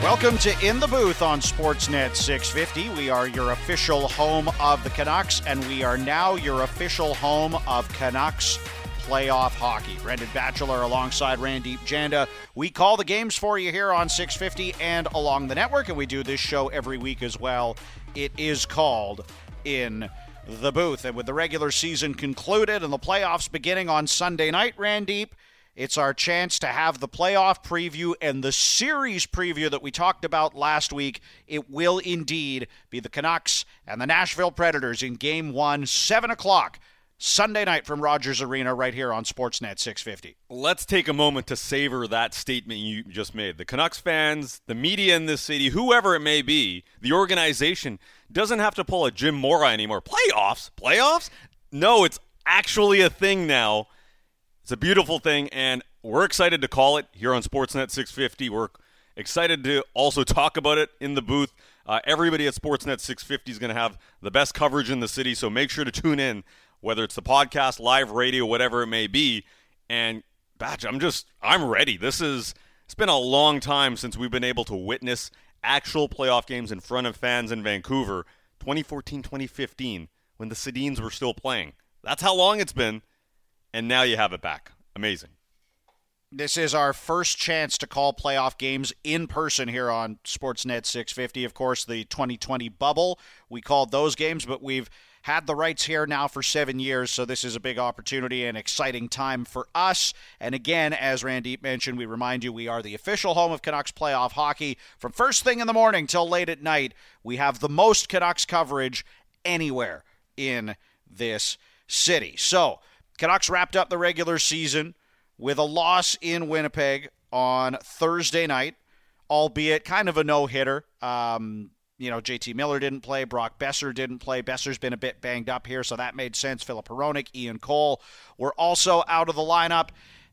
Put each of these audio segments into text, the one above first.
Welcome to In the Booth on Sportsnet 650. We are your official home of the Canucks, and we are now your official home of Canucks playoff hockey. Brendan Batchelor alongside Randeep Janda. We call the games for you here on 650 and along the network, and we do this show every week as well. It is called In the Booth. And with the regular season concluded and the playoffs beginning on Sunday night, Randeep, it's our chance to have the playoff preview and the series preview that we talked about last week. It will indeed be the Canucks and the Nashville Predators in Game 1, 7 o'clock, Sunday night from Rogers Arena right here on Sportsnet 650. Let's take a moment to savor that statement you just made. The Canucks fans, the media in this city, whoever it may be, the organization doesn't have to pull a Jim Mora anymore. Playoffs? Playoffs? No, it's actually a thing now. It's a beautiful thing, and we're excited to call it here on Sportsnet 650. We're excited to also talk about it in the booth. Everybody at Sportsnet 650 is going to have the best coverage in the city, so make sure to tune in, whether it's the podcast, live radio, whatever it may be. And, Batch, I'm ready. It's been a long time since we've been able to witness actual playoff games in front of fans in Vancouver. 2014, 2015, when the Sedins were still playing. That's how long it's been. And now you have it back. Amazing. This is our first chance to call playoff games in person here on Sportsnet 650. Of course, the 2020 bubble, we called those games, but we've had the rights here now for 7 years, so this is a big opportunity and exciting time for us. And again, as Randeep mentioned, we remind you we are the official home of Canucks playoff hockey. From first thing in the morning till late at night, we have the most Canucks coverage anywhere in this city. So, Canucks wrapped up the regular season with a loss in Winnipeg on Thursday night, albeit kind of a no-hitter. JT Miller didn't play. Brock Boeser didn't play. Besser's been a bit banged up here, so that made sense. Filip Hronek, Ian Cole were also out of the lineup.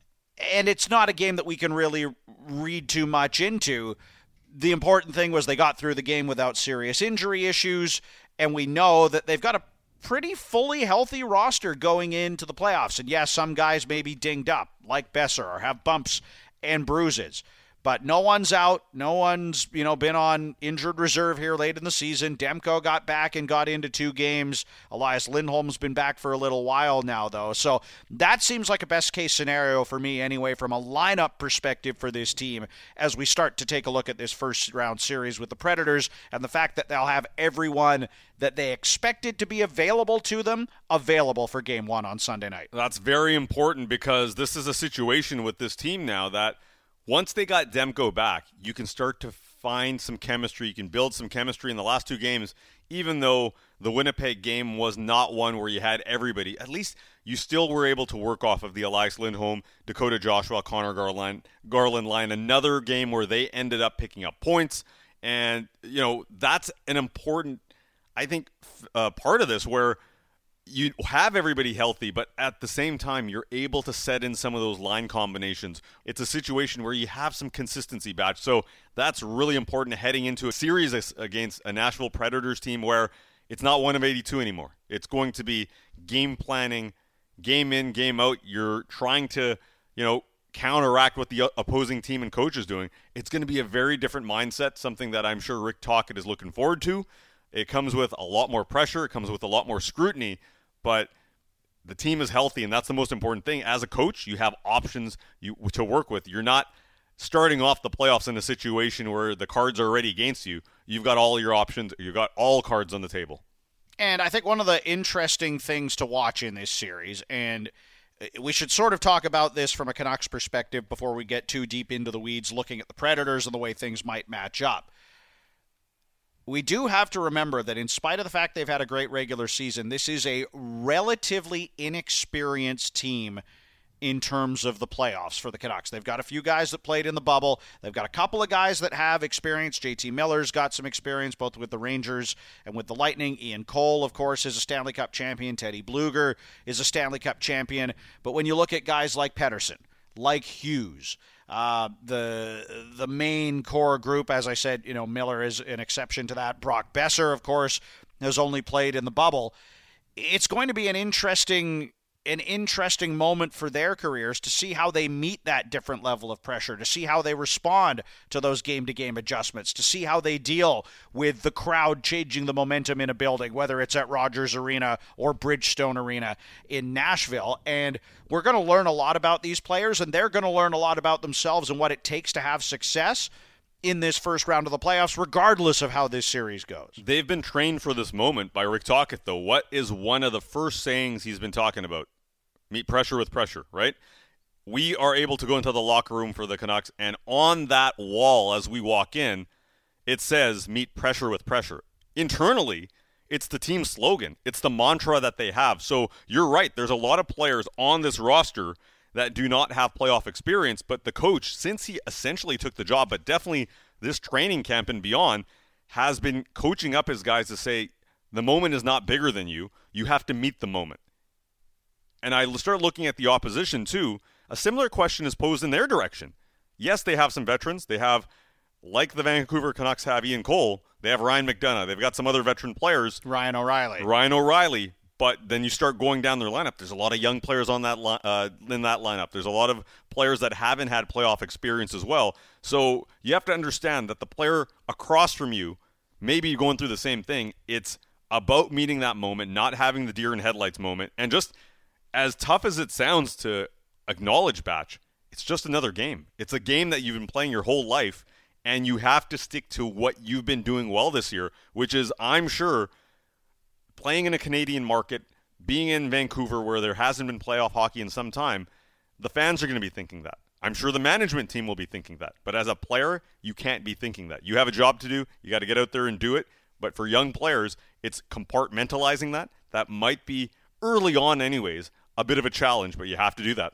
And it's not a game that we can really read too much into. The important thing was they got through the game without serious injury issues, and we know that they've got a pretty fully healthy roster going into the playoffs. And yes, some guys may be dinged up, like Boeser, or have bumps and bruises. But no one's out. No one's, been on injured reserve here late in the season. Demko got back and got into 2 games. Elias Lindholm's been back for a little while now, though. So that seems like a best-case scenario for me anyway from a lineup perspective for this team as we start to take a look at this first-round series with the Predators and the fact that they'll have everyone that they expected to be available to them available for Game 1 on Sunday night. That's very important because this is a situation with this team now that once they got Demko back, you can start to find some chemistry. You can build some chemistry in the last 2 games, even though the Winnipeg game was not one where you had everybody. At least you still were able to work off of the Elias Lindholm, Dakota Joshua, Connor Garland line. Another game where they ended up picking up points. And, that's an important, I think, part of this where you have everybody healthy, but at the same time, you're able to set in some of those line combinations. It's a situation where you have some consistency, Batch. So that's really important heading into a series against a Nashville Predators team where it's not 1 of 82 anymore. It's going to be game planning, game in, game out. You're trying to, counteract what the opposing team and coach is doing. It's going to be a very different mindset, something that I'm sure Rick Tocchet is looking forward to. It comes with a lot more pressure. It comes with a lot more scrutiny, but the team is healthy, and that's the most important thing. As a coach, you have options to work with. You're not starting off the playoffs in a situation where the cards are already against you. You've got all your options. You've got all cards on the table. And I think one of the interesting things to watch in this series, and we should sort of talk about this from a Canucks perspective before we get too deep into the weeds looking at the Predators and the way things might match up. We do have to remember that in spite of the fact they've had a great regular season, this is a relatively inexperienced team in terms of the playoffs for the Canucks. They've got a few guys that played in the bubble. They've got a couple of guys that have experience. JT Miller's got some experience both with the Rangers and with the Lightning. Ian Cole, of course, is a Stanley Cup champion. Teddy Bluger is a Stanley Cup champion. But when you look at guys like Pettersson, like Hughes, the main core group, as I said, Miller is an exception to that. Brock Boeser, of course, has only played in the bubble. It's going to be an interesting an interesting moment for their careers to see how they meet that different level of pressure, to see how they respond to those game-to-game adjustments, to see how they deal with the crowd changing the momentum in a building, whether it's at Rogers Arena or Bridgestone Arena in Nashville. And we're going to learn a lot about these players, and they're going to learn a lot about themselves and what it takes to have success in this first round of the playoffs, regardless of how this series goes. They've been trained for this moment by Rick Tocchet, though. What is one of the first sayings he's been talking about? Meet pressure with pressure, right? We are able to go into the locker room for the Canucks, and on that wall as we walk in, it says, meet pressure with pressure. Internally, it's the team slogan. It's the mantra that they have. So you're right. There's a lot of players on this roster that do not have playoff experience, but the coach, since he essentially took the job, but definitely this training camp and beyond, has been coaching up his guys to say, the moment is not bigger than you. You have to meet the moment. And I start looking at the opposition, too. A similar question is posed in their direction. Yes, they have some veterans. They have, like the Vancouver Canucks have Ian Cole, they have Ryan McDonough. They've got some other veteran players. Ryan O'Reilly. But then you start going down their lineup. There's a lot of young players on that in that lineup. There's a lot of players that haven't had playoff experience as well. So you have to understand that the player across from you may be going through the same thing. It's about meeting that moment, not having the deer in headlights moment. And just as tough as it sounds to acknowledge, Batch, it's just another game. It's a game that you've been playing your whole life, and you have to stick to what you've been doing well this year, which is, I'm sure, playing in a Canadian market, being in Vancouver where there hasn't been playoff hockey in some time. The fans are going to be thinking that. I'm sure the management team will be thinking that. But as a player, you can't be thinking that. You have a job to do. You got to get out there and do it. But for young players, it's compartmentalizing that. That might be, early on anyways, a bit of a challenge, but you have to do that.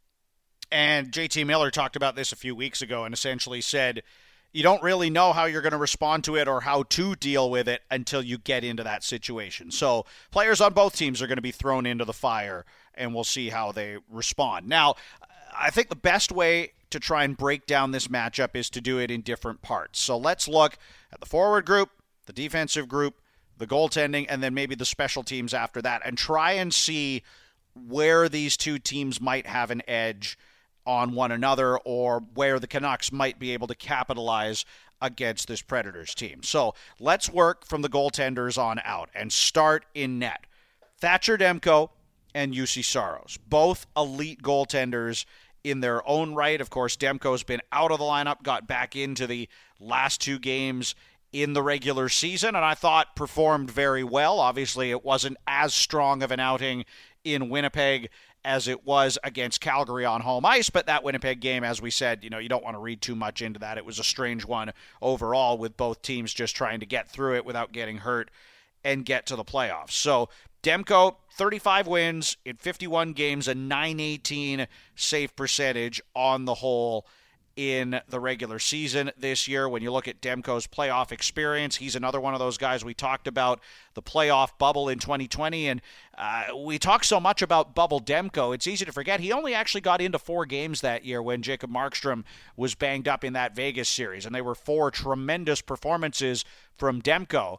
And JT Miller talked about this a few weeks ago and essentially said, you don't really know how you're going to respond to it or how to deal with it until you get into that situation. So players on both teams are going to be thrown into the fire, and we'll see how they respond. Now, I think the best way to try and break down this matchup is to do it in different parts. So let's look at the forward group, the defensive group, the goaltending, and then maybe the special teams after that, and try and see where these two teams might have an edge on one another, or where the Canucks might be able to capitalize against this Predators team. So let's work from the goaltenders on out and start in net. Thatcher Demko and Juuse Saros, both elite goaltenders in their own right. Of course, Demko's been out of the lineup, got back into the last two games in the regular season, and I thought performed very well. Obviously, it wasn't as strong of an outing in Winnipeg as it was against Calgary on home ice, but that Winnipeg game, as we said, you don't want to read too much into that. It was a strange one overall, with both teams just trying to get through it without getting hurt and get to the playoffs. So Demko, 35 wins in 51 games, a .918 save percentage on the whole in the regular season this year. When you look at Demko's playoff experience, he's another one of those guys. We talked about the playoff bubble in 2020, and we talk so much about bubble Demko, it's easy to forget he only actually got into 4 games that year when Jacob Markstrom was banged up in that Vegas series, and they were 4 tremendous performances from Demko.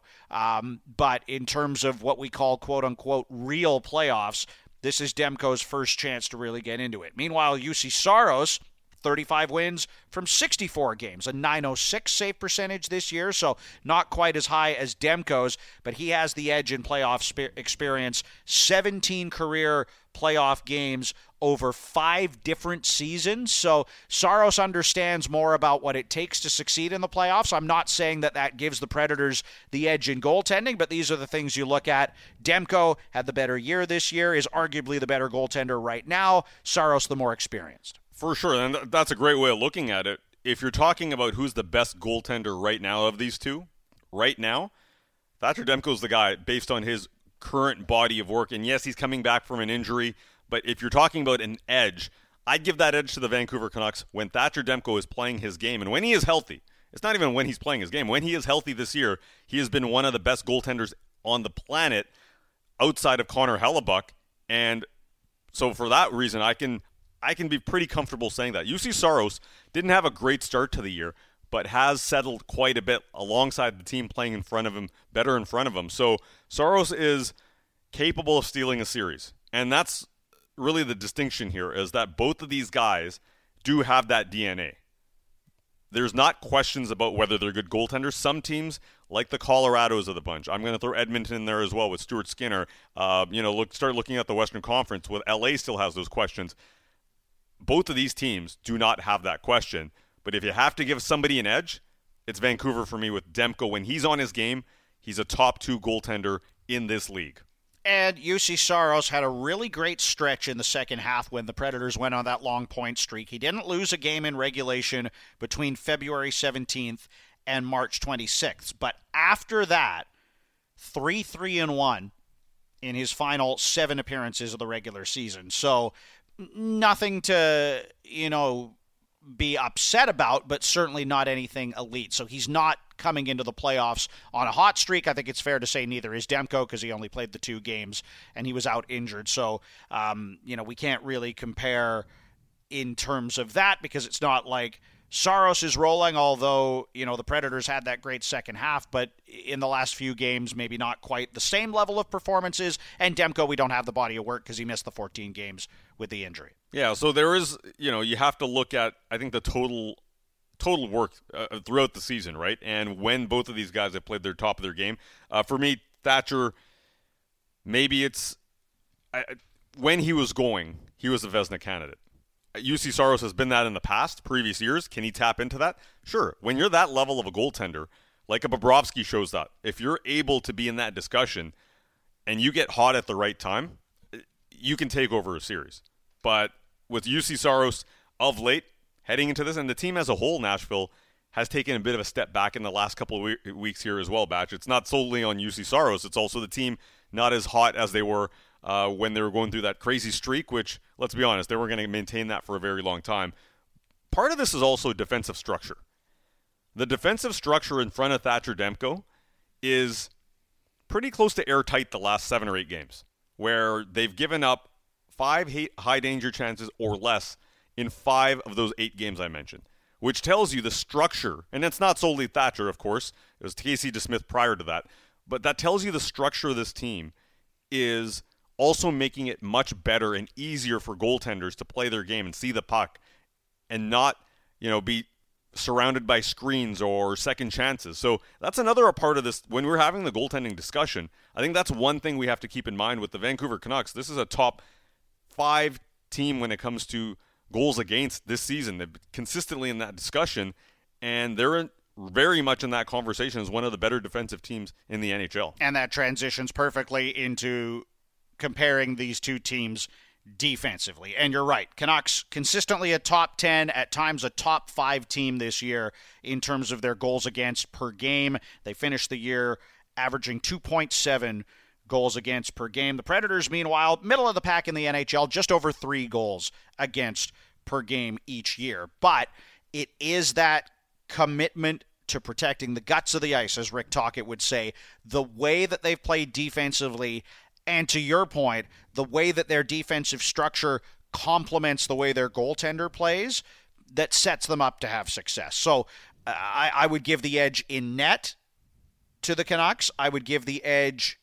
But in terms of what we call quote-unquote real playoffs, this is Demko's first chance to really get into it. Meanwhile, Juuse Saros, 35 wins from 64 games, a .906 save percentage this year, so not quite as high as Demko's, but he has the edge in playoff experience. 17 career playoff games over 5 different seasons, so Saros understands more about what it takes to succeed in the playoffs. I'm not saying that that gives the Predators the edge in goaltending, but these are the things you look at. Demko had the better year this year, is arguably the better goaltender right now. Saros the more experienced. For sure, and that's a great way of looking at it. If you're talking about who's the best goaltender right now of these two, right now, Thatcher Demko's the guy based on his current body of work. And yes, he's coming back from an injury, but if you're talking about an edge, I'd give that edge to the Vancouver Canucks when Thatcher Demko is playing his game. And when he is healthy, it's not even when he's playing his game. When he is healthy this year, he has been one of the best goaltenders on the planet outside of Connor Hellebuyck. And so for that reason, I can be pretty comfortable saying that. Juuse Saros didn't have a great start to the year, but has settled quite a bit alongside the team playing in front of him, better in front of him. So Saros is capable of stealing a series. And that's really the distinction here, is that both of these guys do have that DNA. There's not questions about whether they're good goaltenders. Some teams, like the Colorados of the bunch, I'm going to throw Edmonton in there as well with Stuart Skinner. Start looking at the Western Conference with LA still has those questions. Both of these teams do not have that question. But if you have to give somebody an edge, it's Vancouver for me with Demko. When he's on his game, he's a top 2 goaltender in this league. And UC Saros had a really great stretch in the second half when the Predators went on that long point streak. He didn't lose a game in regulation between February 17th and March 26th. But after that, 3-3-1 in his final 7 appearances of the regular season. So nothing to, be upset about, but certainly not anything elite. So he's not coming into the playoffs on a hot streak. I think it's fair to say neither is Demko because he only played the 2 games and he was out injured. So, we can't really compare in terms of that because it's not like Saros is rolling, although, the Predators had that great second half, but in the last few games, maybe not quite the same level of performances. And Demko, we don't have the body of work because he missed the 14 games with the injury. Yeah, so there is, you have to look at, I think, the total work throughout the season, right? And when both of these guys have played their top of their game. For me, Thatcher, maybe it's, when he was going, he was a Vezina candidate. UC Saros has been that in the past, previous years. Can he tap into that? Sure. When you're that level of a goaltender, like a Bobrovsky shows that, if you're able to be in that discussion and you get hot at the right time, you can take over a series. But with UC Saros of late, heading into this, and the team as a whole, Nashville, has taken a bit of a step back in the last couple of weeks here as well, Batch. It's not solely on UC Saros. It's also the team not as hot as they were when they were going through that crazy streak, which, let's be honest, they were going to maintain that for a very long time. Part of this is also defensive structure. The defensive structure in front of Thatcher Demko is pretty close to airtight the last 7 or 8 games, where they've given up 5 high-danger chances or less in 5 of those 8 games I mentioned, which tells you the structure, and it's not solely Thatcher, of course. It was Casey DeSmith prior to that, but that tells you the structure of this team is also making it much better and easier for goaltenders to play their game and see the puck and not, be surrounded by screens or second chances. So that's another part of this. When we're having the goaltending discussion, I think that's one thing we have to keep in mind with the Vancouver Canucks. This is a top 5 team when it comes to goals against this season. They're consistently in that discussion, and they're very much in that conversation as one of the better defensive teams in the NHL. And that transitions perfectly into comparing these two teams defensively. And you're right, Canucks consistently a top 10, at times a top 5 team this year in terms of their goals against per game. They finished the year averaging 2.7 goals against per game. The Predators, meanwhile, middle of the pack in the NHL, just over 3 goals against per game each year. But it is that commitment to protecting the guts of the ice, as Rick Tocchet would say, the way that they've played defensively, and to your point, the way that their defensive structure complements the way their goaltender plays, that sets them up to have success. So I would give the edge in net to the Canucks. I would give the edge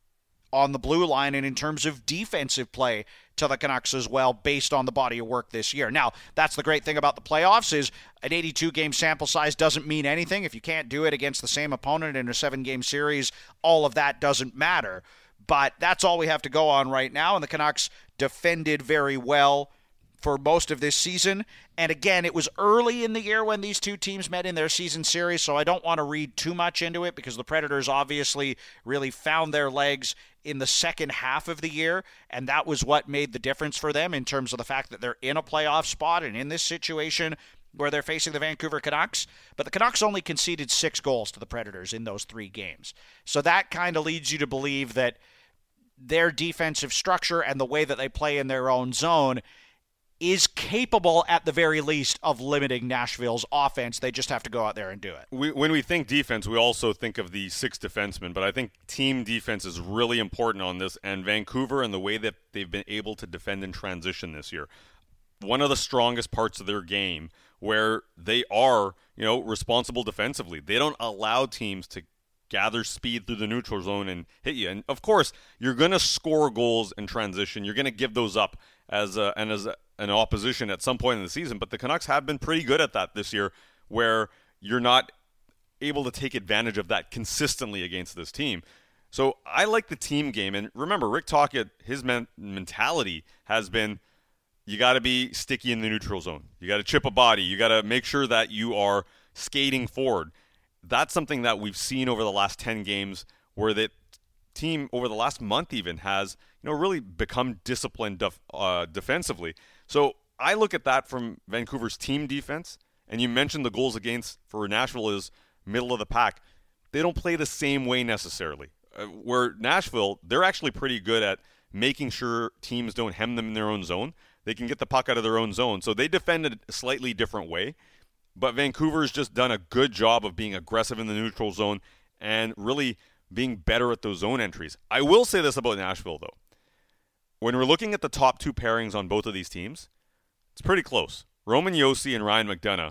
on the blue line and in terms of defensive play to the Canucks as well, based on the body of work this year. Now, that's the great thing about the playoffs, is an 82-game sample size doesn't mean anything. If you can't do it against the same opponent in a 7-game series, all of that doesn't matter. But that's all we have to go on right now, and the Canucks defended very well for most of this season. And again, it was early in the year when these two teams met in their season series, so I don't want to read too much into it, because the Predators obviously really found their legs in the second half of the year, and that was what made the difference for them in terms of the fact that they're in a playoff spot and in this situation where they're facing the Vancouver Canucks. But the Canucks only conceded 6 goals to the Predators in those 3 games. So that kind of leads you to believe that their defensive structure and the way that they play in their own zone is capable, at the very least, of limiting Nashville's offense. They just have to go out there and do it. When we think defense, we also think of the 6 defensemen, but I think team defense is really important on this, and Vancouver and the way that they've been able to defend in transition this year. One of the strongest parts of their game, where they are, responsible defensively. They don't allow teams to gather speed through the neutral zone and hit you. And, of course, you're going to score goals in transition. You're going to give those up as an opposition at some point in the season, but the Canucks have been pretty good at that this year, where you're not able to take advantage of that consistently against this team. So I like the team game. And remember, Rick Tocchet, his mentality has been, you got to be sticky in the neutral zone. You got to chip a body. You got to make sure that you are skating forward. That's something that we've seen over the last 10 games, where the team over the last month even has, really become disciplined defensively. So I look at that from Vancouver's team defense, and you mentioned the goals against for Nashville is middle of the pack. They don't play the same way necessarily. Where Nashville, they're actually pretty good at making sure teams don't hem them in their own zone. They can get the puck out of their own zone. So they defended a slightly different way. But Vancouver's just done a good job of being aggressive in the neutral zone and really being better at those zone entries. I will say this about Nashville, though. When we're looking at the top two pairings on both of these teams, it's pretty close. Roman Josi and Ryan McDonagh,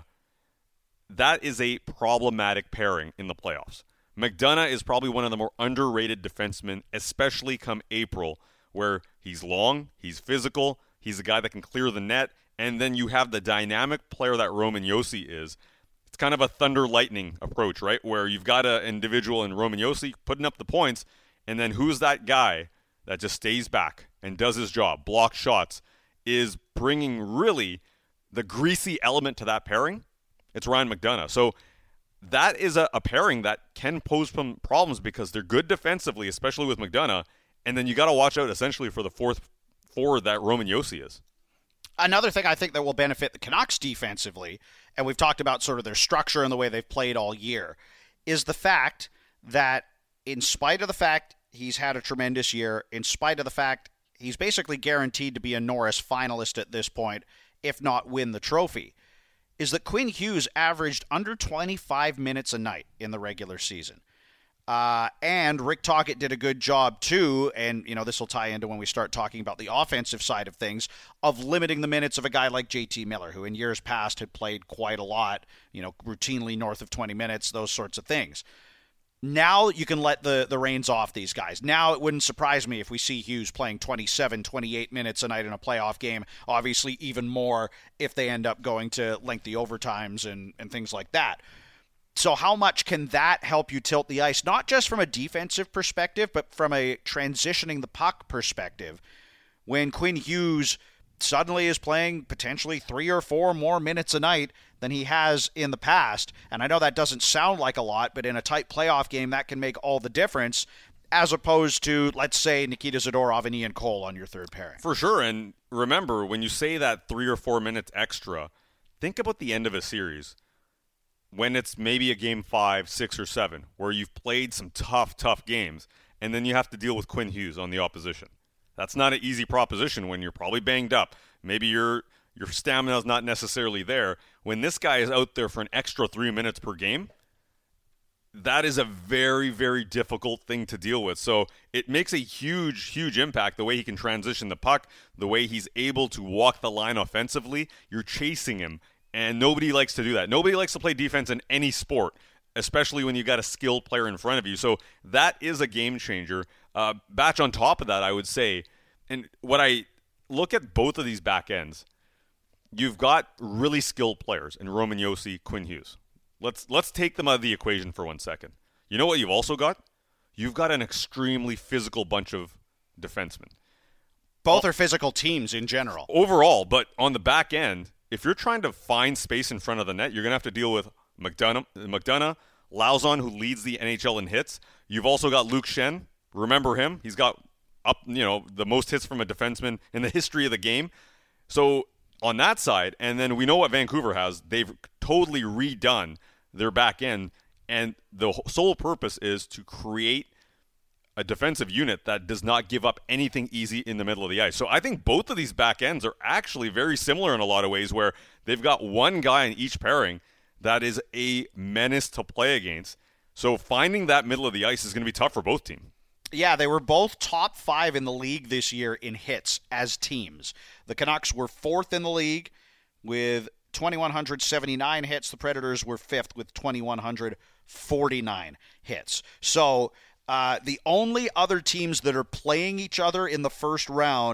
that is a problematic pairing in the playoffs. McDonagh is probably one of the more underrated defensemen, especially come April, where he's long, he's physical, he's a guy that can clear the net, and then you have the dynamic player that Roman Josi is. It's kind of a thunder lightning approach, right? Where you've got an individual in Roman Josi putting up the points, and then who's that guy that just stays back and does his job, blocks shots, is bringing really the greasy element to that pairing? It's Ryan McDonagh. So that is a pairing that can pose some problems because they're good defensively, especially with McDonagh, and then you got to watch out essentially for the fourth forward that Roman Josi is. Another thing I think that will benefit the Canucks defensively, and we've talked about sort of their structure and the way they've played all year, is the fact that in spite of the fact he's had a tremendous year, in spite of the fact he's basically guaranteed to be a Norris finalist at this point, if not win the trophy, is that Quinn Hughes averaged under 25 minutes a night in the regular season. And Rick Tocchet did a good job too, and this will tie into when we start talking about the offensive side of things, of limiting the minutes of a guy like JT Miller, who in years past had played quite a lot, routinely north of 20 minutes, those sorts of things. Now you can let the reins off these guys. Now it wouldn't surprise me if we see Hughes playing 27, 28 minutes a night in a playoff game, obviously even more if they end up going to lengthy overtimes and things like that. So how much can that help you tilt the ice, not just from a defensive perspective, but from a transitioning the puck perspective, when Quinn Hughes suddenly is playing potentially 3 or 4 more minutes a night than he has in the past? And I know that doesn't sound like a lot, but in a tight playoff game, that can make all the difference, as opposed to, let's say, Nikita Zadorov and Ian Cole on your third pairing. For sure, and remember, when you say that 3 or 4 minutes extra, think about the end of a series. When it's maybe a game 5, 6, or 7, where you've played some tough games, and then you have to deal with Quinn Hughes on the opposition. That's not an easy proposition when you're probably banged up. Maybe your stamina is not necessarily there. When this guy is out there for an extra 3 minutes per game, that is a very, very difficult thing to deal with. So it makes a huge impact, the way he can transition the puck, the way he's able to walk the line offensively. You're chasing him. And nobody likes to do that. Nobody likes to play defense in any sport, especially when you've got a skilled player in front of you. So that is a game changer. Batch on top of that, I would say, and what I look at both of these back ends, you've got really skilled players in Roman Josi, Quinn Hughes. Let's take them out of the equation for 1 second. You know what you've also got? You've got an extremely physical bunch of defensemen. Both are physical teams in general. Overall, but on the back end, if you're trying to find space in front of the net, you're going to have to deal with McDonagh, Lauzon, who leads the NHL in hits. You've also got Luke Schenn. Remember him? He's got the most hits from a defenseman in the history of the game. So on that side, and then we know what Vancouver has. They've totally redone their back end, and the sole purpose is to create a defensive unit that does not give up anything easy in the middle of the ice. So I think both of these back ends are actually very similar in a lot of ways, where they've got one guy in each pairing that is a menace to play against. So finding that middle of the ice is going to be tough for both teams. Yeah, they were both top 5 in the league this year in hits as teams. The Canucks were 4th in the league with 2,179 hits. The Predators were 5th with 2,149 hits. So the only other teams that are playing each other in the first round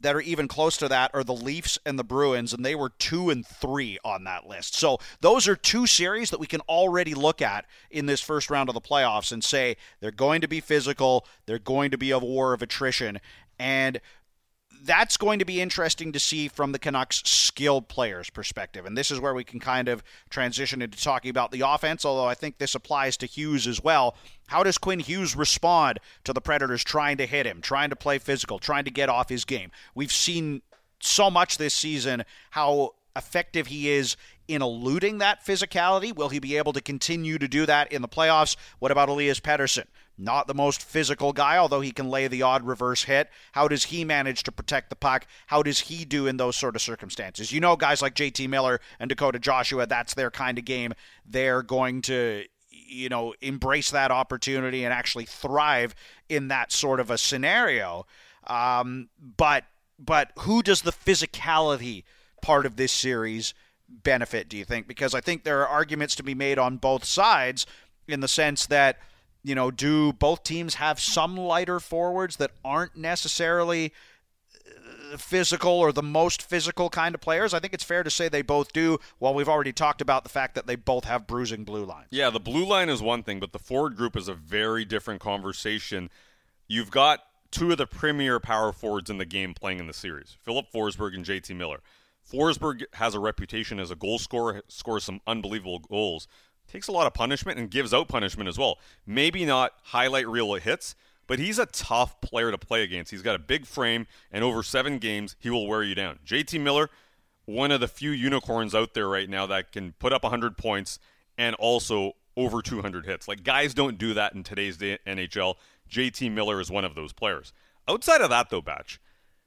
that are even close to that are the Leafs and the Bruins, and they were 2 and 3 on that list. So those are two series that we can already look at in this first round of the playoffs and say they're going to be physical, they're going to be a war of attrition, and that's going to be interesting to see from the Canucks' skilled players' perspective. And this is where we can kind of transition into talking about the offense, although I think this applies to Hughes as well. How does Quinn Hughes respond to the Predators trying to hit him, trying to play physical, trying to get off his game? We've seen so much this season how effective he is in eluding that physicality. Will he be able to continue to do that in the playoffs? What about Elias Pettersson? Not the most physical guy, although he can lay the odd reverse hit. How does he manage to protect the puck? How does he do in those sort of circumstances? You know, guys like JT Miller and Dakota Joshua, that's their kind of game. They're going to, embrace that opportunity and actually thrive in that sort of a scenario. But who does the physicality part of this series benefit, do you think? Because I think there are arguments to be made on both sides in the sense that, do both teams have some lighter forwards that aren't necessarily physical or the most physical kind of players? I think it's fair to say they both do. Well, we've already talked about the fact that they both have bruising blue lines. Yeah, the blue line is one thing, but the forward group is a very different conversation. You've got two of the premier power forwards in the game playing in the series, Philip Forsberg and JT Miller. Forsberg has a reputation as a goal scorer, scores some unbelievable goals, takes a lot of punishment and gives out punishment as well. Maybe not highlight reel hits, but he's a tough player to play against. He's got a big frame, and over 7 games, he will wear you down. JT Miller, one of the few unicorns out there right now that can put up 100 points and also over 200 hits. Like, guys don't do that in today's NHL. JT Miller is one of those players. Outside of that, though, Batch,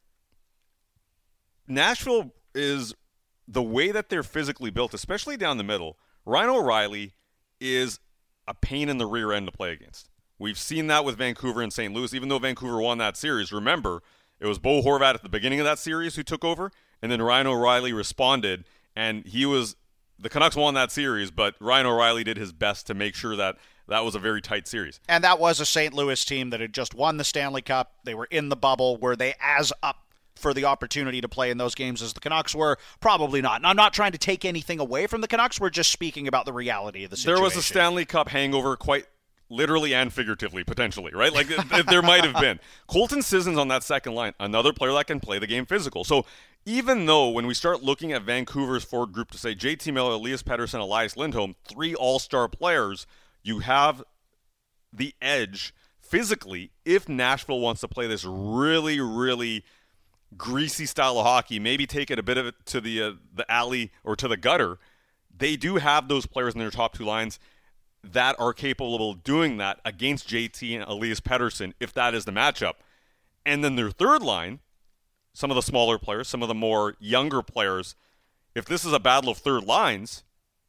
Nashville is the way that they're physically built, especially down the middle. Ryan O'Reilly is a pain in the rear end to play against. We've seen that with Vancouver and St. Louis. Even though Vancouver won that series, remember, it was Bo Horvat at the beginning of that series who took over, and then Ryan O'Reilly responded, and the Canucks won that series, but Ryan O'Reilly did his best to make sure that was a very tight series. And that was a St. Louis team that had just won the Stanley Cup. They were in the bubble. Were they as up for the opportunity to play in those games as the Canucks were? Probably not. And I'm not trying to take anything away from the Canucks. We're just speaking about the reality of the situation. There was a Stanley Cup hangover, quite literally and figuratively, potentially, right? Like, there might have been. Colton Sissons on that second line, another player that can play the game physical. So even though when we start looking at Vancouver's forward group to say JT Miller, Elias Pettersson, Elias Lindholm, 3 all-star players, you have the edge physically if Nashville wants to play this really, really greasy style of hockey, maybe take it a bit of it to the alley or to the gutter. They do have those players in their top 2 lines that are capable of doing that against JT and Elias Pettersson if that is the matchup. And then their third line, some of the smaller players, some of the more younger players, if this is a battle of third lines,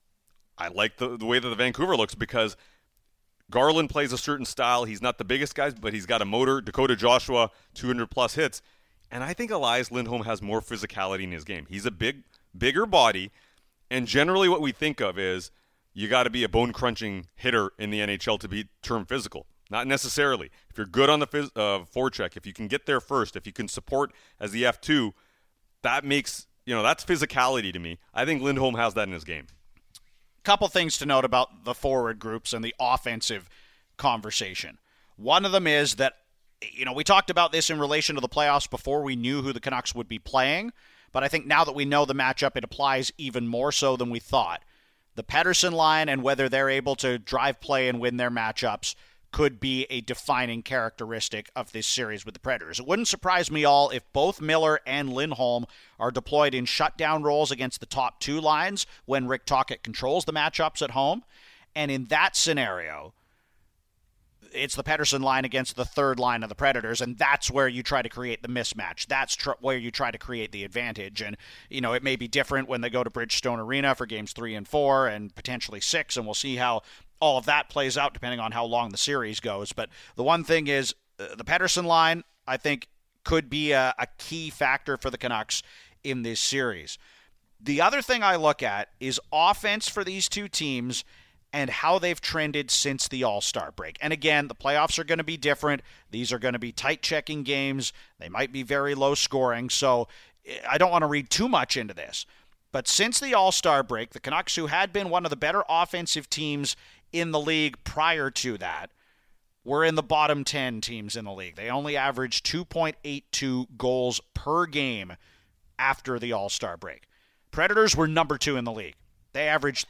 I like the way that the Vancouver looks because Garland plays a certain style. He's not the biggest guy, but he's got a motor. Dakota Joshua, 200-plus hits. And I think Elias Lindholm has more physicality in his game. He's a bigger body, and generally what we think of is you got to be a bone-crunching hitter in the NHL to be termed physical. Not necessarily. If you're good on the forecheck, if you can get there first, if you can support as the F2, that makes, that's physicality to me. I think Lindholm has that in his game. Couple things to note about the forward groups and the offensive conversation. One of them is that, we talked about this in relation to the playoffs before we knew who the Canucks would be playing, but I think now that we know the matchup, it applies even more so than we thought. The Pettersson line and whether they're able to drive play and win their matchups could be a defining characteristic of this series with the Predators. It wouldn't surprise me all if both Miller and Lindholm are deployed in shutdown roles against the top 2 lines when Rick Tocchet controls the matchups at home. And in that scenario, it's the Pettersson line against the third line of the Predators, and that's where you try to create the mismatch. That's where you try to create the advantage. And, it may be different when they go to Bridgestone Arena for games 3 and 4 and potentially 6, and we'll see how all of that plays out depending on how long the series goes. But the one thing is the Pettersson line, I think, could be a key factor for the Canucks in this series. The other thing I look at is offense for these two teams and how they've trended since the All-Star break. And again, the playoffs are going to be different. These are going to be tight checking games. They might be very low scoring, so I don't want to read too much into this. But since the All-Star break, the Canucks, who had been one of the better offensive teams in the league prior to that, were in the bottom 10 teams in the league. They only averaged 2.82 goals per game after the All-Star break. Predators were number 2 in the league. They averaged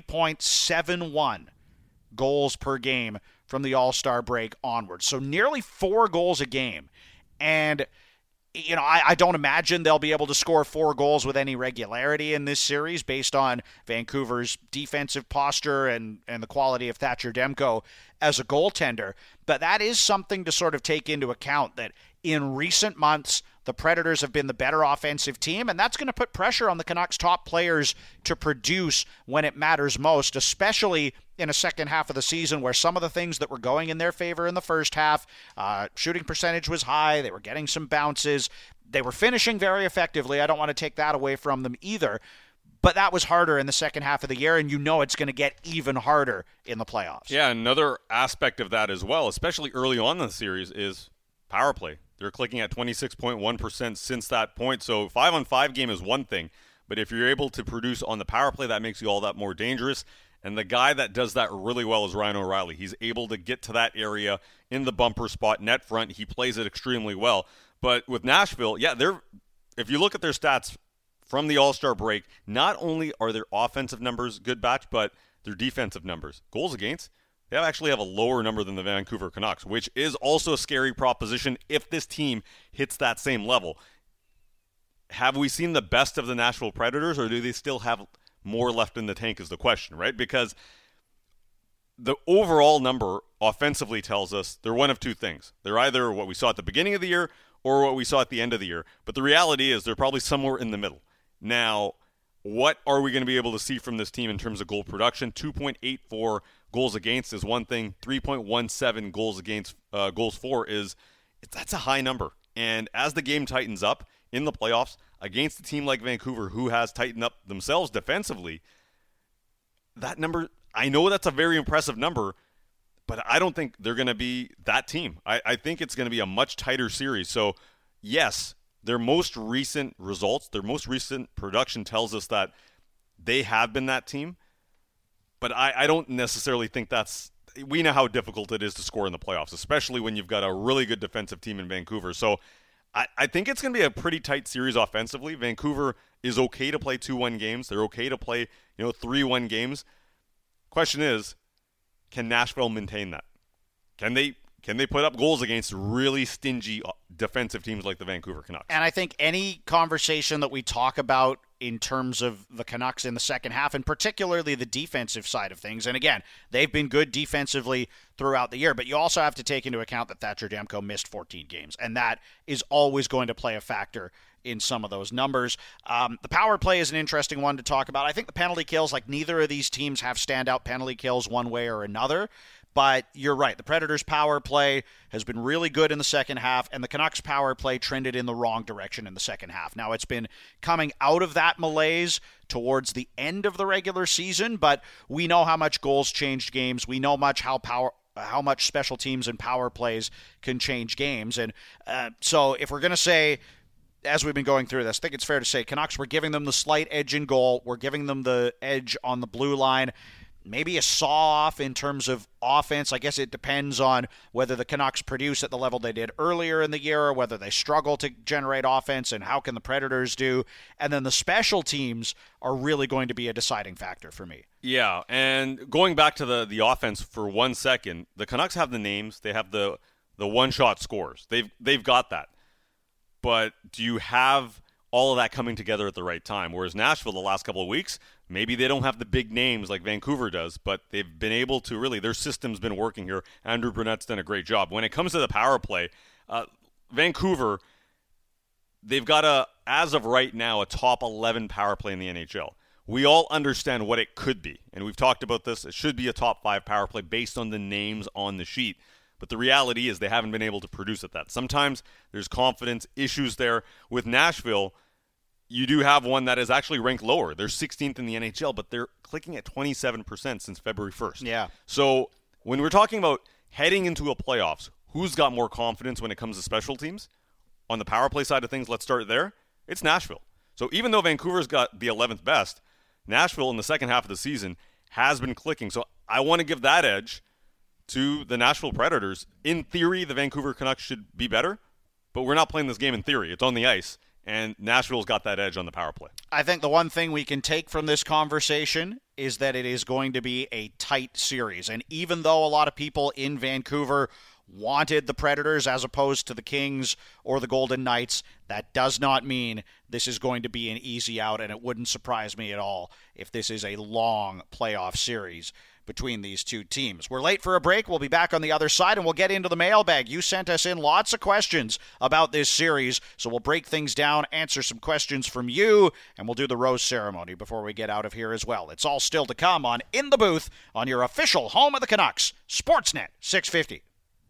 3.71 goals per game from the All-Star break onward. So nearly 4 goals a game. And, you know, I don't imagine they'll be able to score 4 goals with any regularity in this series based on Vancouver's defensive posture and the quality of Thatcher Demko as a goaltender. But that is something to sort of take into account, that in recent months, the Predators have been the better offensive team, and that's going to put pressure on the Canucks' top players to produce when it matters most, especially in a second half of the season where some of the things that were going in their favor in the first half, shooting percentage was high, they were getting some bounces, they were finishing very effectively. I don't want to take that away from them either, but that was harder in the second half of the year, and you know it's going to get even harder in the playoffs. Yeah, another aspect of that as well, especially early on in the series, is power play. They're clicking at 26.1% since that point. So 5-on-5 game is one thing, but if you're able to produce on the power play, that makes you all that more dangerous. And the guy that does that really well is Ryan O'Reilly. He's able to get to that area in the bumper spot, net front. He plays it extremely well. But with Nashville, yeah, if you look at their stats from the All-Star break, not only are their offensive numbers good batch, but their defensive numbers. Goals against, they actually have a lower number than the Vancouver Canucks, which is also a scary proposition if this team hits that same level. Have we seen the best of the Nashville Predators, or do they still have more left in the tank is the question, right? Because the overall number offensively tells us they're one of two things. They're either what we saw at the beginning of the year or what we saw at the end of the year. But the reality is they're probably somewhere in the middle. Now, what are we going to be able to see from this team in terms of goal production? 2.84 goals against is one thing. 3.17 goals against goals for that's a high number. And as the game tightens up in the playoffs against a team like Vancouver, who has tightened up themselves defensively, that number, I know that's a very impressive number, but I don't think they're going to be that team. I think it's going to be a much tighter series. So, yes, their most recent results, their most recent production tells us that they have been that team. But I don't necessarily think we know how difficult it is to score in the playoffs, especially when you've got a really good defensive team in Vancouver. So I think it's going to be a pretty tight series offensively. Vancouver is okay to play 2-1 games. They're okay to play 3-1 games. Question is, can Nashville maintain that? Can they put up goals against really stingy defensive teams like the Vancouver Canucks? And I think any conversation that we talk about in terms of the Canucks in the second half, and particularly the defensive side of things, and again, they've been good defensively throughout the year, but you also have to take into account that Thatcher Demko missed 14 games, and that is always going to play a factor in some of those numbers. The power play is an interesting one to talk about. I think the penalty kills, like neither of these teams have standout penalty kills one way or another. But you're right. The Predators' power play has been really good in the second half, and the Canucks' power play trended in the wrong direction in the second half. Now, it's been coming out of that malaise towards the end of the regular season, but we know how much goals changed games. We know how much special teams and power plays can change games. And so if we're going to say, as we've been going through this, I think it's fair to say Canucks, we're giving them the slight edge in goal. We're giving them the edge on the blue line. Maybe a saw-off in terms of offense. I guess it depends on whether the Canucks produce at the level they did earlier in the year or whether they struggle to generate offense, and how can the Predators do. And then the special teams are really going to be a deciding factor for me. Yeah, and going back to the offense for 1 second, the Canucks have the names. They have the one-shot scores. They've got that. But do you have all of that coming together at the right time? Whereas Nashville the last couple of weeks, maybe they don't have the big names like Vancouver does, but they've been able to really, their system's been working here. Andrew Brunette's done a great job. When it comes to the power play, Vancouver, they've got as of right now, a top 11 power play in the NHL. We all understand what it could be, and we've talked about this. It should be a top 5 power play based on the names on the sheet. But the reality is they haven't been able to produce at that. Sometimes there's confidence issues there. With Nashville, you do have one that is actually ranked lower. They're 16th in the NHL, but they're clicking at 27% since February 1st. Yeah. So when we're talking about heading into a playoffs, who's got more confidence when it comes to special teams? On the power play side of things, let's start there. It's Nashville. So even though Vancouver's got the 11th best, Nashville in the second half of the season has been clicking. So I want to give that edge to the Nashville Predators. In theory, the Vancouver Canucks should be better, but we're not playing this game in theory. It's on the ice, and Nashville's got that edge on the power play. I think the one thing we can take from this conversation is that it is going to be a tight series. And even though a lot of people in Vancouver wanted the Predators as opposed to the Kings or the Golden Knights, that does not mean this is going to be an easy out, and it wouldn't surprise me at all if this is a long playoff series between these two teams. We're late for a break. We'll be back on the other side, and we'll get into the mailbag. You sent us in lots of questions about this series, so we'll break things down, answer some questions from you, and we'll do the rose ceremony before we get out of here as well. It's all still to come on In the Booth on your official home of the Canucks, Sportsnet 650.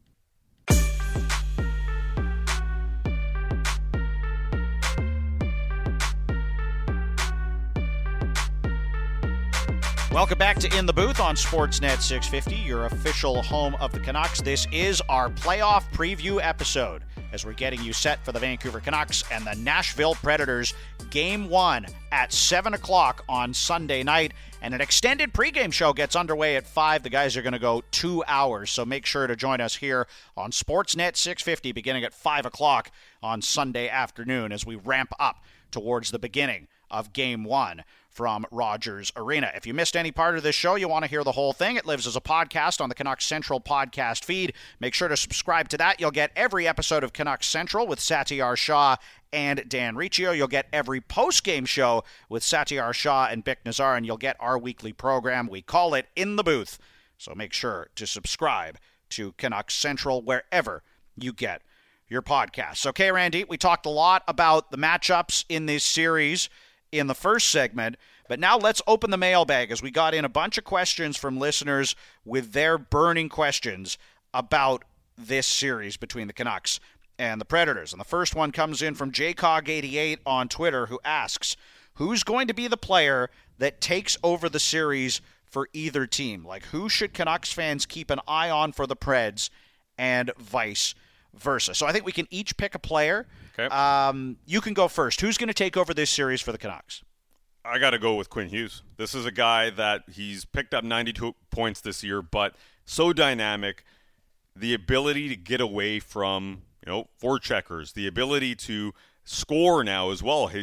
Welcome back to In the Booth on Sportsnet 650, your official home of the Canucks. This is our playoff preview episode as we're getting you set for the Vancouver Canucks and the Nashville Predators. Game 1 at 7 o'clock on Sunday night, and an extended pregame show gets underway at 5. The guys are going to go 2 hours, so make sure to join us here on Sportsnet 650 beginning at 5 o'clock on Sunday afternoon as we ramp up towards the beginning of Game 1 from Rogers Arena. If you missed any part of this show, you want to hear the whole thing, it lives as a podcast on the Canucks Central podcast feed. Make sure to subscribe to that. You'll get every episode of Canucks Central with Satyar Shah and Dan Riccio. You'll get every post-game show with Satyar Shah and Bick Nazar, and you'll get our weekly program. We call it In the Booth. So make sure to subscribe to Canucks Central wherever you get your podcasts. Okay, Randy, we talked a lot about the matchups in this series in the first segment, but now let's open the mailbag as we got in a bunch of questions from listeners with their burning questions about this series between the Canucks and the Predators. And the first one comes in from JCog88 on Twitter, who asks, who's going to be the player that takes over the series for either team? Like, who should Canucks fans keep an eye on for the Preds and vice versa? So I think we can each pick a player. Okay. You can go first. Who's going to take over this series for the Canucks? I got to go with Quinn Hughes. This is a guy that he's picked up 92 points this year, but so dynamic. The ability to get away from, forecheckers, the ability to score now as well.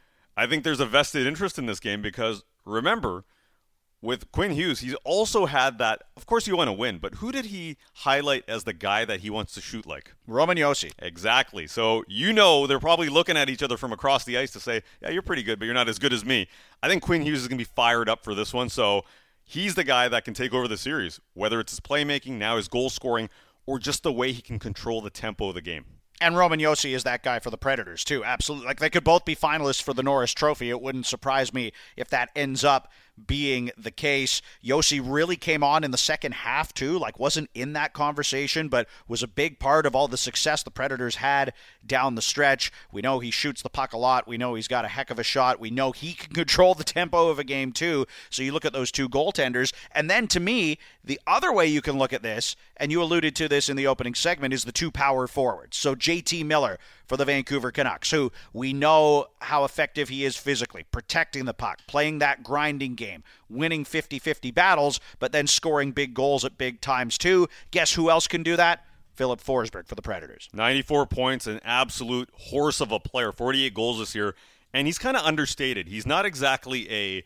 I think there's a vested interest in this game because, remember, with Quinn Hughes, he's also had that, of course you want to win, but who did he highlight as the guy that he wants to shoot like? Roman Josi. Exactly. So they're probably looking at each other from across the ice to say, yeah, you're pretty good, but you're not as good as me. I think Quinn Hughes is going to be fired up for this one, so he's the guy that can take over the series, whether it's his playmaking, now his goal scoring, or just the way he can control the tempo of the game. And Roman Josi is that guy for the Predators, too. Absolutely. Like, they could both be finalists for the Norris Trophy. It wouldn't surprise me if that ends up being the case. Josi really came on in the second half, too. Like, wasn't in that conversation, but was a big part of all the success the Predators had down the stretch. We know he shoots the puck a lot. We know he's got a heck of a shot. We know he can control the tempo of a game, too. So you look at those two goaltenders. And then, to me, the other way you can look at this, and you alluded to this in the opening segment, is the two power forwards. So JT Miller for the Vancouver Canucks, who we know how effective he is physically, protecting the puck, playing that grinding game, winning 50-50 battles, but then scoring big goals at big times too. Guess who else can do that? Philip Forsberg for the Predators. 94 points, an absolute horse of a player, 48 goals this year, and he's kind of understated. He's not exactly a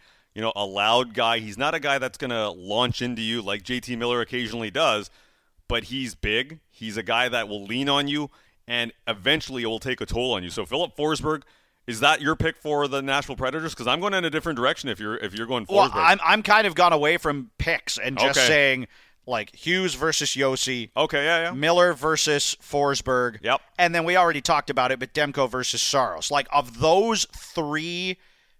loud guy. He's not a guy that's going to launch into you like JT Miller occasionally does, but he's big. He's a guy that will lean on you, and eventually it will take a toll on you. So Philip Forsberg, is that your pick for the Nashville Predators? Because I'm going in a different direction if you're going Forsberg. Well, I'm kind of gone away from picks and just saying like Hughes versus Josi. Okay, yeah. Miller versus Forsberg. Yep. And then we already talked about it, but Demko versus Saros. Like, of those three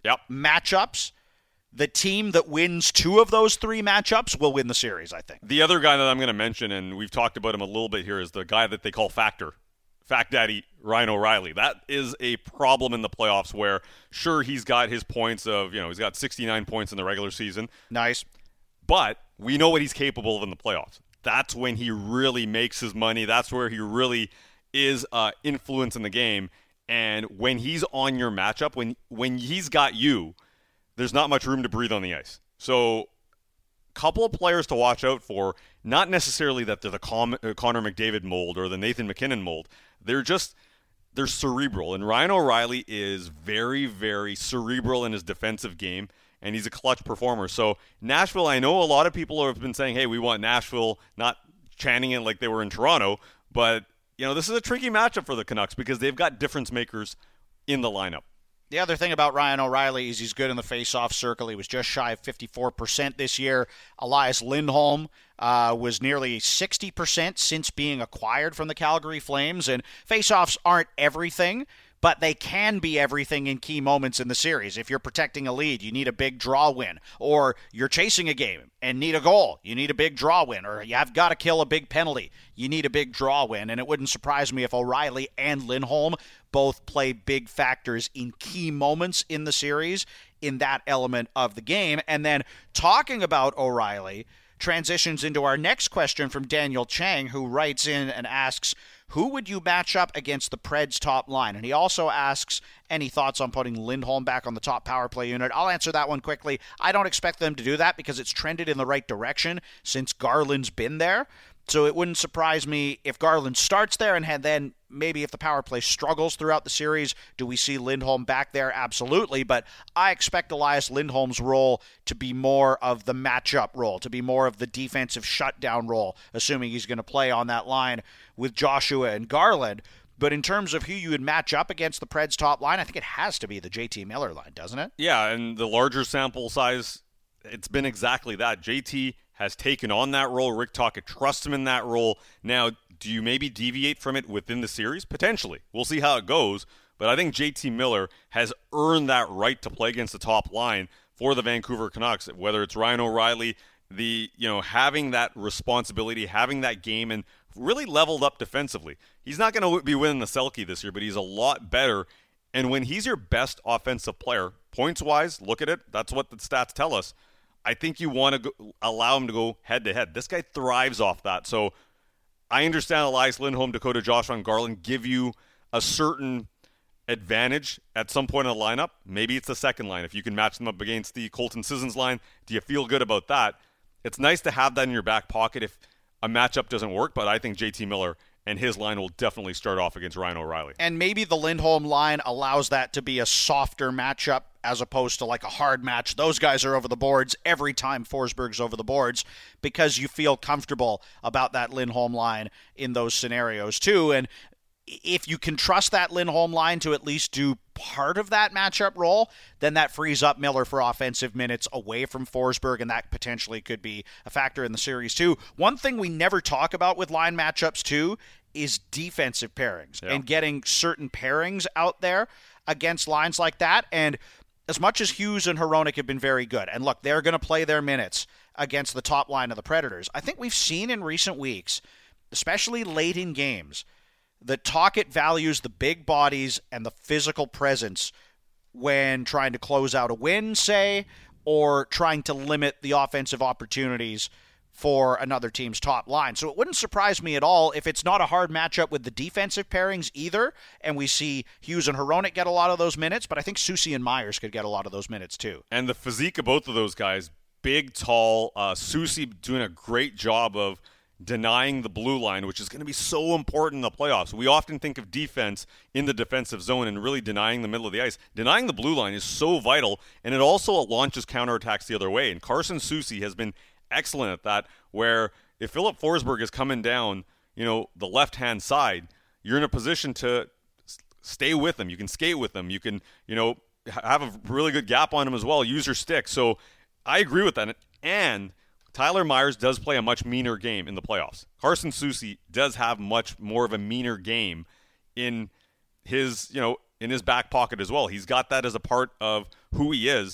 matchups, the team that wins two of those three matchups will win the series, I think. The other guy that I'm going to mention, and we've talked about him a little bit here, is the guy that they call Factor. Fact Daddy Ryan O'Reilly. That is a problem in the playoffs where, sure, he's got his points of, he's got 69 points in the regular season. Nice. But we know what he's capable of in the playoffs. That's when he really makes his money. That's where he really is influence in the game. And when he's on your matchup, when he's got you, there's not much room to breathe on the ice. So couple of players to watch out for, not necessarily that they're the Connor McDavid mold or the Nathan MacKinnon mold. They're cerebral. And Ryan O'Reilly is very, very cerebral in his defensive game, and he's a clutch performer. So Nashville, I know a lot of people have been saying, hey, we want Nashville, not chanting it like they were in Toronto, but this is a tricky matchup for the Canucks because they've got difference makers in the lineup. The other thing about Ryan O'Reilly is he's good in the face-off circle. He was just shy of 54% this year. Elias Lindholm was nearly 60% since being acquired from the Calgary Flames. And face-offs aren't everything, but they can be everything in key moments in the series. If you're protecting a lead, you need a big draw win. Or you're chasing a game and need a goal, you need a big draw win. Or you have got to kill a big penalty, you need a big draw win. And it wouldn't surprise me if O'Reilly and Lindholm both play big factors in key moments in the series in that element of the game. And then talking about O'Reilly transitions into our next question from Daniel Chang, who writes in and asks, who would you match up against the Preds top line? And he also asks any thoughts on putting Lindholm back on the top power play unit. I'll answer that one quickly. I don't expect them to do that because it's trended in the right direction since Garland's been there. So it wouldn't surprise me if Garland starts there, and then maybe if the power play struggles throughout the series, do we see Lindholm back there? Absolutely. But I expect Elias Lindholm's role to be more of the matchup role, to be more of the defensive shutdown role, assuming he's going to play on that line with Joshua and Garland. But in terms of who you would match up against the Preds top line, I think it has to be the JT Miller line, doesn't it? Yeah, and the larger sample size, it's been exactly that. JT has taken on that role. Rick Tocchet trusts him in that role. Now, do you maybe deviate from it within the series? Potentially. We'll see how it goes. But I think JT Miller has earned that right to play against the top line for the Vancouver Canucks, whether it's Ryan O'Reilly, having that responsibility, having that game, and really leveled up defensively. He's not going to be winning the Selke this year, but he's a lot better. And when he's your best offensive player, points-wise, look at it. That's what the stats tell us. I think you want to allow him to go head-to-head. This guy thrives off that. So I understand Elias Lindholm, Dakota Joshua, and Garland give you a certain advantage at some point in the lineup. Maybe it's the second line. If you can match them up against the Colton Sissons line, do you feel good about that? It's nice to have that in your back pocket if a matchup doesn't work, but I think JT Miller and his line will definitely start off against Ryan O'Reilly. And maybe the Lindholm line allows that to be a softer matchup as opposed to like a hard match. Those guys are over the boards every time Forsberg's over the boards because you feel comfortable about that Lindholm line in those scenarios too. And if you can trust that Lindholm line to at least do part of that matchup role, then that frees up Miller for offensive minutes away from Forsberg, and that potentially could be a factor in the series too. One thing we never talk about with line matchups too is defensive pairings and getting certain pairings out there against lines like that. And as much as Hughes and Hronek have been very good, and look, they're going to play their minutes against the top line of the Predators, I think we've seen in recent weeks, especially late in games, that Tocchet values the big bodies and the physical presence when trying to close out a win, say, or trying to limit the offensive opportunities for another team's top line. So it wouldn't surprise me at all if it's not a hard matchup with the defensive pairings either, and we see Hughes and Hronek get a lot of those minutes, but I think Soucy and Myers could get a lot of those minutes too. And the physique of both of those guys, big, tall, Soucy doing a great job of denying the blue line, which is going to be so important in the playoffs. We often think of defense in the defensive zone and really denying the middle of the ice. Denying the blue line is so vital, and it also launches counterattacks the other way. And Carson Soucy has been excellent at that, where if Philip Forsberg is coming down, the left-hand side, you're in a position to stay with him. You can skate with him. You can, have a really good gap on him as well. Use your stick. So I agree with that. And Tyler Myers does play a much meaner game in the playoffs. Carson Soucy does have much more of a meaner game in his, in his back pocket as well. He's got that as a part of who he is.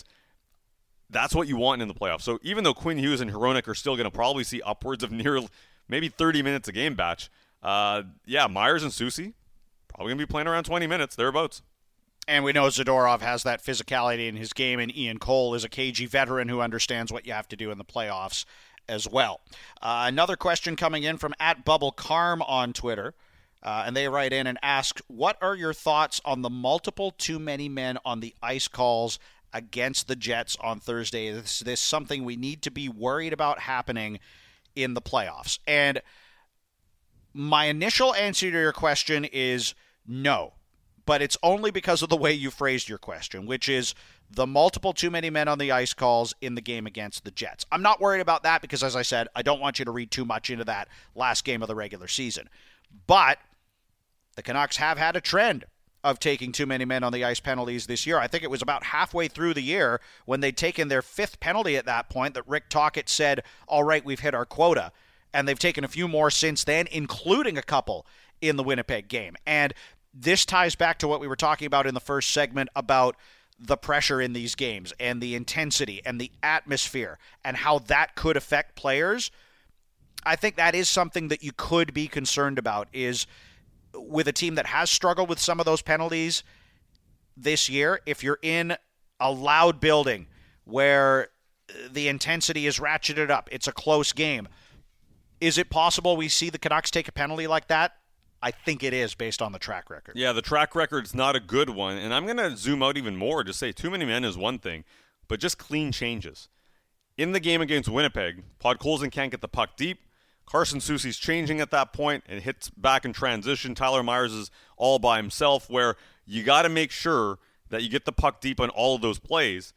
That's what you want in the playoffs. So even though Quinn Hughes and Hronek are still going to probably see upwards of near maybe 30 minutes a game batch, Myers and Soucy, probably going to be playing around 20 minutes, thereabouts. And we know Zadorov has that physicality in his game, and Ian Cole is a cagey veteran who understands what you have to do in the playoffs as well. Another question coming in from @BubbleCarm on Twitter, and they write in and ask, what are your thoughts on the multiple too many men on the ice calls against the Jets on Thursday? Is this something we need to be worried about happening in the playoffs? And my initial answer to your question is no. But it's only because of the way you phrased your question, which is the multiple too many men on the ice calls in the game against the Jets. I'm not worried about that because, as I said, I don't want you to read too much into that last game of the regular season. But the Canucks have had a trend of taking too many men on the ice penalties this year. I think it was about halfway through the year when they'd taken their 5th penalty at that point that Rick Tocchet said, all right, we've hit our quota. And they've taken a few more since then, including a couple in the Winnipeg game. And this ties back to what we were talking about in the first segment about the pressure in these games and the intensity and the atmosphere and how that could affect players. I think that is something that you could be concerned about, is with a team that has struggled with some of those penalties this year, if you're in a loud building where the intensity is ratcheted up, it's a close game, is it possible we see the Canucks take a penalty like that? I think it is, based on the track record. Yeah, the track record's not a good one. And I'm going to zoom out even more to say too many men is one thing, but just clean changes. In the game against Winnipeg, Podkolzin can't get the puck deep. Carson Soucy's changing at that point and hits back in transition. Tyler Myers is all by himself, where you got to make sure that you get the puck deep on all of those plays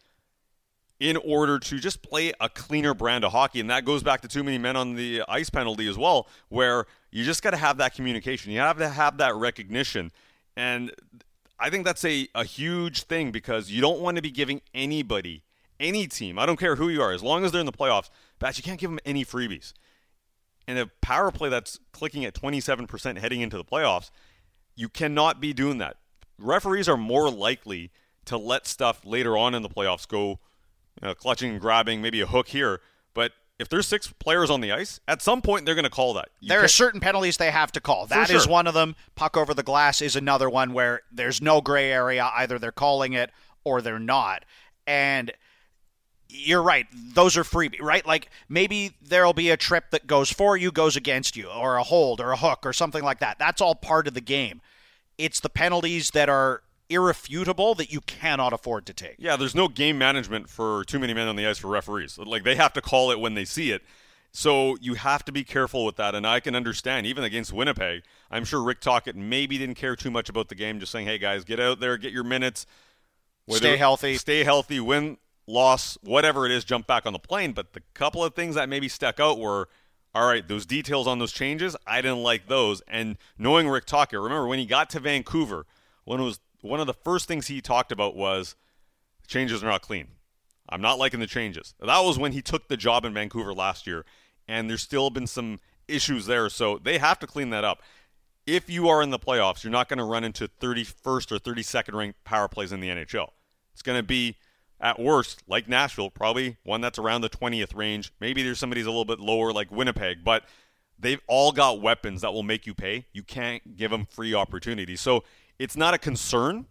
in order to just play a cleaner brand of hockey. And that goes back to too many men on the ice penalty as well, where you just got to have that communication. You have to have that recognition. And I think that's a huge thing, because you don't want to be giving anybody, any team, I don't care who you are, as long as they're in the playoffs, Batch, you can't give them any freebies. And a power play that's clicking at 27% heading into the playoffs, you cannot be doing that. Referees are more likely to let stuff later on in the playoffs go, clutching and grabbing, maybe a hook here. But if there's 6 players on the ice, at some point they're going to call that. There are certain penalties they have to call. That is one of them. Puck over the glass is another one where there's no gray area. Either they're calling it or they're not. And you're right. Those are freebie, right? Like maybe there'll be a trip that goes for you, goes against you, or a hold or a hook or something like that. That's all part of the game. It's the penalties that are irrefutable that you cannot afford to take. Yeah, there's no game management for too many men on the ice for referees. Like, they have to call it when they see it. So you have to be careful with that. And I can understand, even against Winnipeg, I'm sure Rick Tocchet maybe didn't care too much about the game, just saying, hey, guys, get out there, get your minutes. Stay healthy, win, loss, whatever it is, jump back on the plane. But the couple of things that maybe stuck out were, all right, those details on those changes, I didn't like those. And knowing Rick Tocchet, remember when he got to Vancouver, one of the first things he talked about was changes are not clean. I'm not liking the changes. That was when he took the job in Vancouver last year, and there's still been some issues there, so they have to clean that up. If you are in the playoffs, you're not going to run into 31st or 32nd ranked power plays in the NHL. It's going to be, at worst, like Nashville, probably one that's around the 20th range. Maybe there's somebody's a little bit lower like Winnipeg, but they've all got weapons that will make you pay. You can't give them free opportunities. So it's not a concern,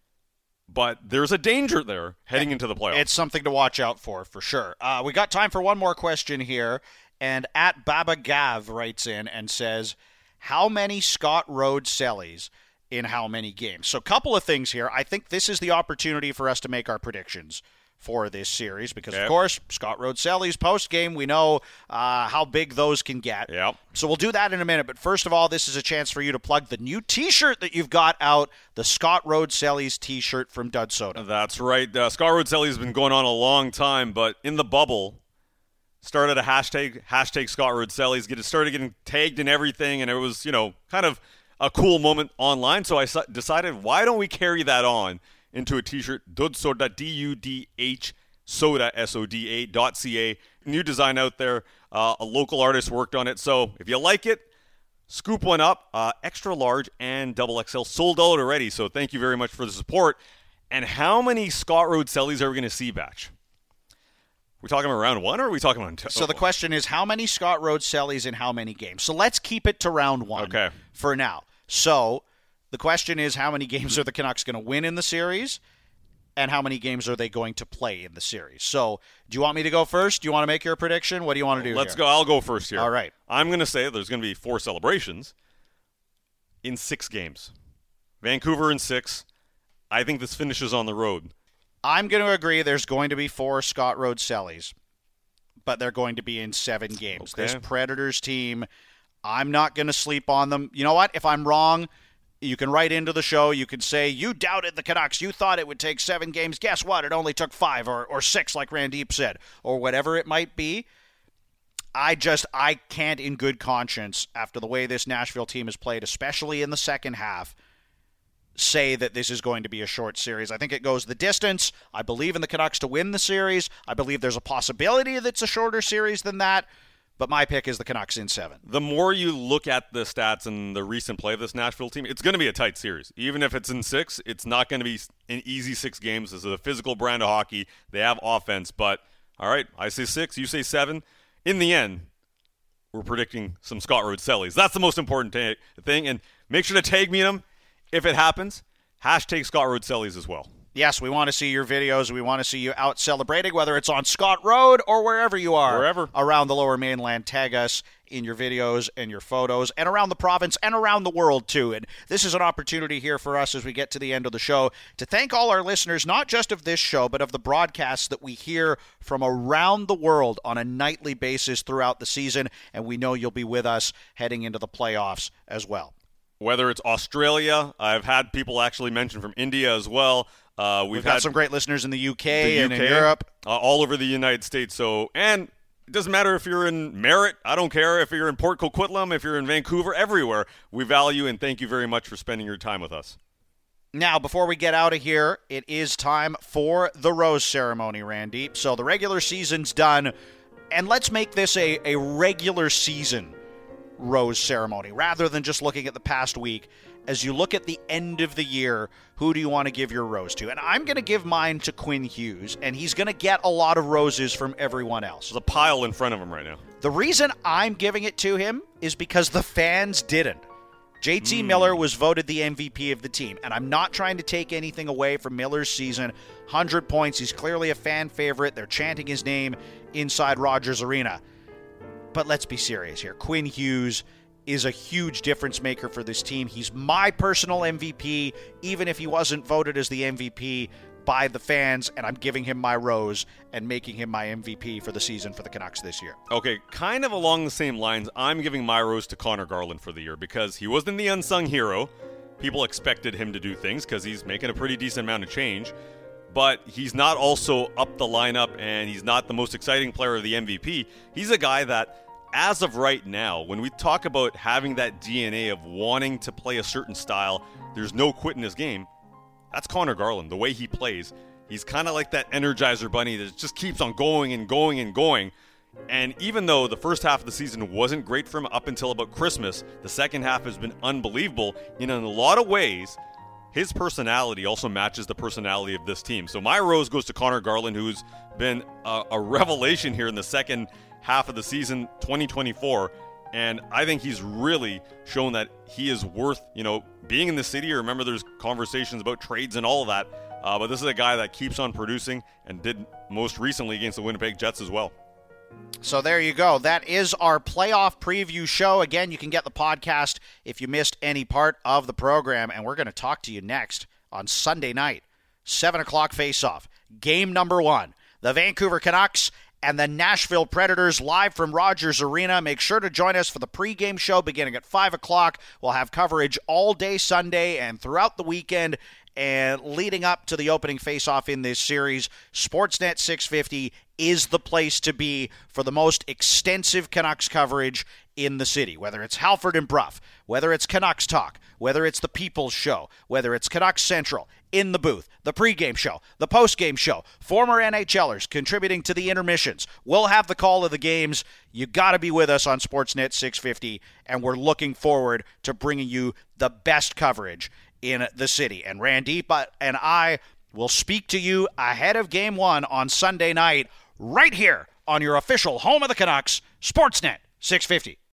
but there's a danger there heading into the playoffs. It's something to watch out for sure. We got time for one more question here, and @BabaGav writes in and says, how many Scott Rhodes Sellies in how many games? So a couple of things here. I think this is the opportunity for us to make our predictions for this series because, of course, Scott Rhodes Sellies post-game, we know how big those can get. Yep. So we'll do that in a minute. But first of all, this is a chance for you to plug the new T-shirt that you've got out, the Scott Rhodes Sellies T-shirt from Dud Soda. That's right. Scott Rhodes Sellies has been going on a long time, but in the bubble, started a hashtag Scott Rhodes Sellies, started getting tagged and everything, and it was, kind of a cool moment online. So I decided, why don't we carry that on into a T-shirt, Dud Soda, DUDH Soda, SODA.ca. New design out there. A local artist worked on it. So if you like it, scoop one up. Extra large and double XL sold out already. So thank you very much for the support. And how many Scott Rhodes Sellies are we going to see, Batch? We talking about round one or are we talking about two? So the question is, how many Scott Rhodes Sellies in how many games? So let's keep it to round one for now. So The question is, how many games are the Canucks going to win in the series, and how many games are they going to play in the series? So, do you want me to go first? Do you want to make your prediction? What do you want to do? Let's go. I'll go first here. All right. I'm going to say there's going to be 4 celebrations in 6 games. Vancouver in 6. I think this finishes on the road. I'm going to agree there's going to be 4 Scott Road Sellies, but they're going to be in 7 games. Okay. This Predators team, I'm not going to sleep on them. You know what? If I'm wrong, you can write into the show. You can say, you doubted the Canucks. You thought it would take 7 games. Guess what? It only took 5 or 6, like Randeep said, or whatever it might be. I can't in good conscience, after the way this Nashville team has played, especially in the second half, say that this is going to be a short series. I think it goes the distance. I believe in the Canucks to win the series. I believe there's a possibility that it's a shorter series than that, but my pick is the Canucks in 7. The more you look at the stats and the recent play of this Nashville team, it's going to be a tight series. Even if it's in 6, it's not going to be an easy 6 games. This is a physical brand of hockey. They have offense, but all right, I say 6, you say 7. In the end, we're predicting some Scott Road Sellies. That's the most important thing, and make sure to tag me in them. If it happens, hashtag Scott Road Sellies as well. Yes, we want to see your videos. We want to see you out celebrating, whether it's on Scott Road or wherever you are. Wherever. Around the Lower Mainland. Tag us in your videos and your photos, and around the province and around the world, too. And this is an opportunity here for us as we get to the end of the show to thank all our listeners, not just of this show, but of the broadcasts that we hear from around the world on a nightly basis throughout the season. And we know you'll be with us heading into the playoffs as well. Whether it's Australia, I've had people actually mention from India as well. We've had some great listeners in the UK and in Europe. All over the United States. And it doesn't matter if you're in Merritt. I don't care if you're in Port Coquitlam, if you're in Vancouver, everywhere. We value and thank you very much for spending your time with us. Now, before we get out of here, it is time for the rose ceremony, Randy. So the regular season's done, and let's make this a regular season rose ceremony rather than just looking at the past week. As you look at the end of the year, who do you want to give your rose to? And I'm going to give mine to Quinn Hughes, and he's going to get a lot of roses from everyone else. There's a pile in front of him right now. The reason I'm giving it to him is because the fans didn't. JT Miller was voted the MVP of the team, and I'm not trying to take anything away from Miller's season. 100 points. He's clearly a fan favorite. They're chanting his name inside Rogers Arena. But let's be serious here. Quinn Hughes is a huge difference maker for this team. He's my personal MVP, even if he wasn't voted as the MVP by the fans, and I'm giving him my rose and making him my MVP for the season for the Canucks this year. Okay, kind of along the same lines, I'm giving my rose to Connor Garland for the year because he wasn't the unsung hero. People expected him to do things because he's making a pretty decent amount of change, but he's not also up the lineup, and he's not the most exciting player of the MVP. He's a guy that, as of right now, when we talk about having that DNA of wanting to play a certain style, there's no quit in his game. That's Connor Garland, the way he plays. He's kind of like that Energizer bunny that just keeps on going and going and going. And even though the first half of the season wasn't great for him up until about Christmas, the second half has been unbelievable. And in a lot of ways, his personality also matches the personality of this team. So my rose goes to Connor Garland, who's been a revelation here in the second half of the season 2024, and I think he's really shown that he is worth, being in the city. Remember, there's conversations about trades and all of that, but this is a guy that keeps on producing and did most recently against the Winnipeg Jets as well. So there you go. That is our playoff preview show. Again, you can get the podcast if you missed any part of the program, and we're going to talk to you next on Sunday night, 7 o'clock face-off. Game number 1, the Vancouver Canucks and the Nashville Predators, live from Rogers Arena. Make sure to join us for the pregame show beginning at 5 o'clock. We'll have coverage all day Sunday and throughout the weekend. And leading up to the opening face-off in this series, Sportsnet 650 is the place to be for the most extensive Canucks coverage in the city. Whether it's Halford and Brough, whether it's Canucks Talk, whether it's the People's Show, whether it's Canucks Central, in the booth, the pregame show, the postgame show, former NHLers contributing to the intermissions. We'll have the call of the games. You got to be with us on Sportsnet 650, and we're looking forward to bringing you the best coverage in the city. And Randeep and I will speak to you ahead of Game 1 on Sunday night, right here on your official home of the Canucks, Sportsnet 650.